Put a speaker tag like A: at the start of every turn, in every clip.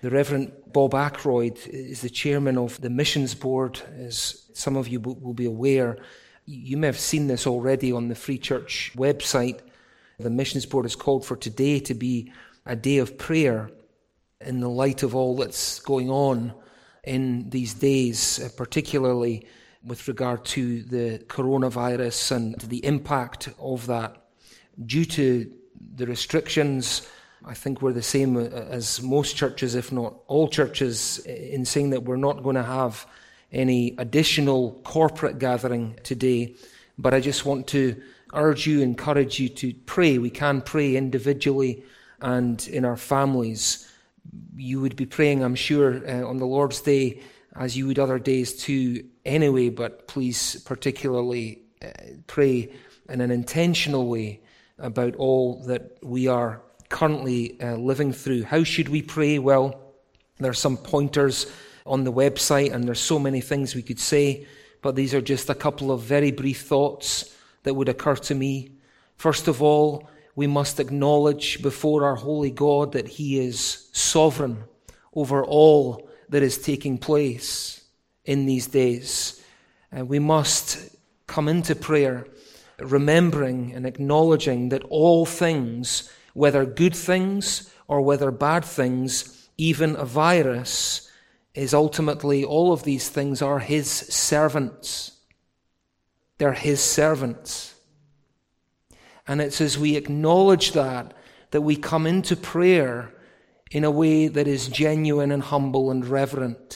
A: The Reverend Bob Ackroyd is the chairman of the missions board, as some of you will be aware. You may have seen this already on the Free Church website. The missions board has called for today to be a day of prayer in the light of all that's going on in these days, particularly with regard to the coronavirus and the impact of that. Due to the restrictions, I think we're the same as most churches, if not all churches, in saying that we're not going to have any additional corporate gathering today. But I just want to urge you, encourage you to pray. We can pray individually and in our families. You would be praying, I'm sure, on the Lord's Day, as you would other days too anyway, but please particularly pray in an intentional way about all that we are currently living through. How should we pray? Well, there are some pointers on the website, and there's so many things we could say, but these are just a couple of very brief thoughts that would occur to me. First of all, we must acknowledge before our holy God that He is sovereign over all that is taking place in these days. And we must come into prayer remembering and acknowledging that all things, whether good things or whether bad things, even a virus, is ultimately, all of these things are His servants. They're His servants. And it's as we acknowledge that we come into prayer in a way that is genuine and humble and reverent.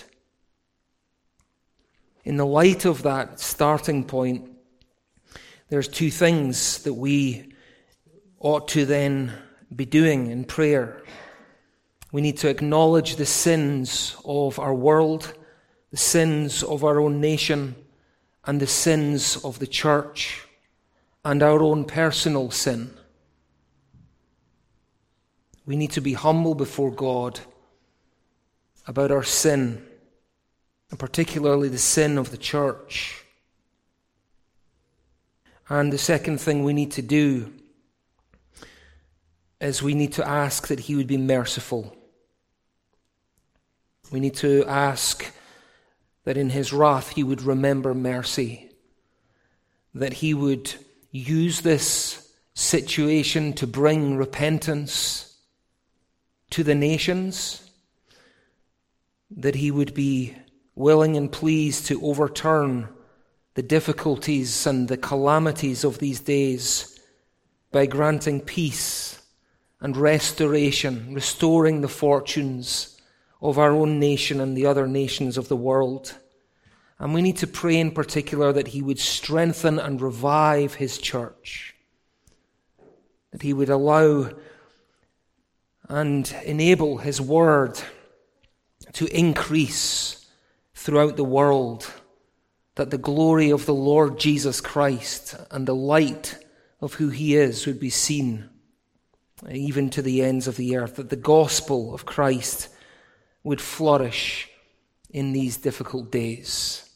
A: In the light of that starting point, there's two things that we ought to then be doing in prayer. We need to acknowledge the sins of our world, the sins of our own nation, and the sins of the church, and our own personal sin. We need to be humble before God about our sin, and particularly the sin of the church. And the second thing we need to do is we need to ask that He would be merciful. We need to ask that in His wrath He would remember mercy, that He would use this situation to bring repentance to the nations, that He would be willing and pleased to overturn the difficulties and the calamities of these days by granting peace and restoration, restoring the fortunes of our own nation and the other nations of the world. And we need to pray in particular that He would strengthen and revive His church, that He would allow and enable His word to increase throughout the world, that the glory of the Lord Jesus Christ and the light of who He is would be seen even to the ends of the earth, that the gospel of Christ would flourish in these difficult days.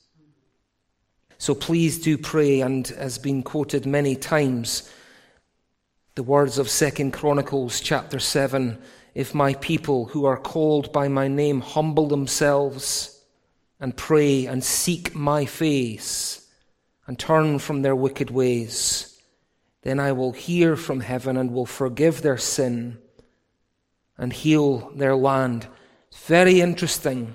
A: So please do pray, and has been quoted many times, the words of 2 Chronicles chapter 7, if my people who are called by my name humble themselves and pray and seek my face and turn from their wicked ways, then I will hear from heaven and will forgive their sin and heal their land. It's very interesting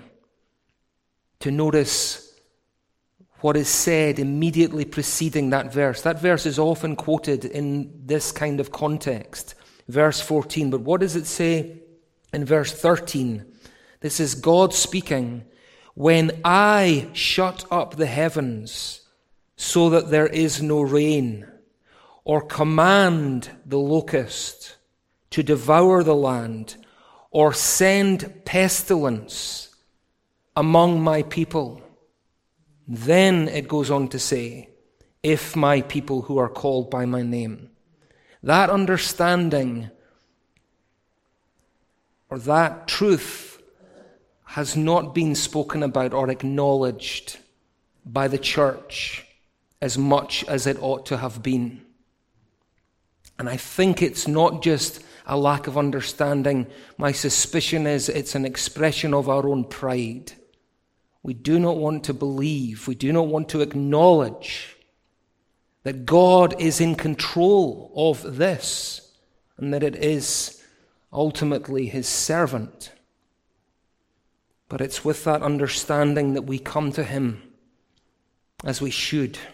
A: to notice what is said immediately preceding that verse. That verse is often quoted in this kind of context, verse 14. But what does it say in verse 13? This is God speaking. When I shut up the heavens so that there is no rain, or command the locust to devour the land, or send pestilence among my people, then it goes on to say, if my people who are called by my name. That understanding or that truth has not been spoken about or acknowledged by the church as much as it ought to have been. And I think it's not just a lack of understanding, my suspicion is it's an expression of our own pride. We do not want to believe, we do not want to acknowledge that God is in control of this and that it is ultimately his servant. But it's with that understanding that we come to him as we should.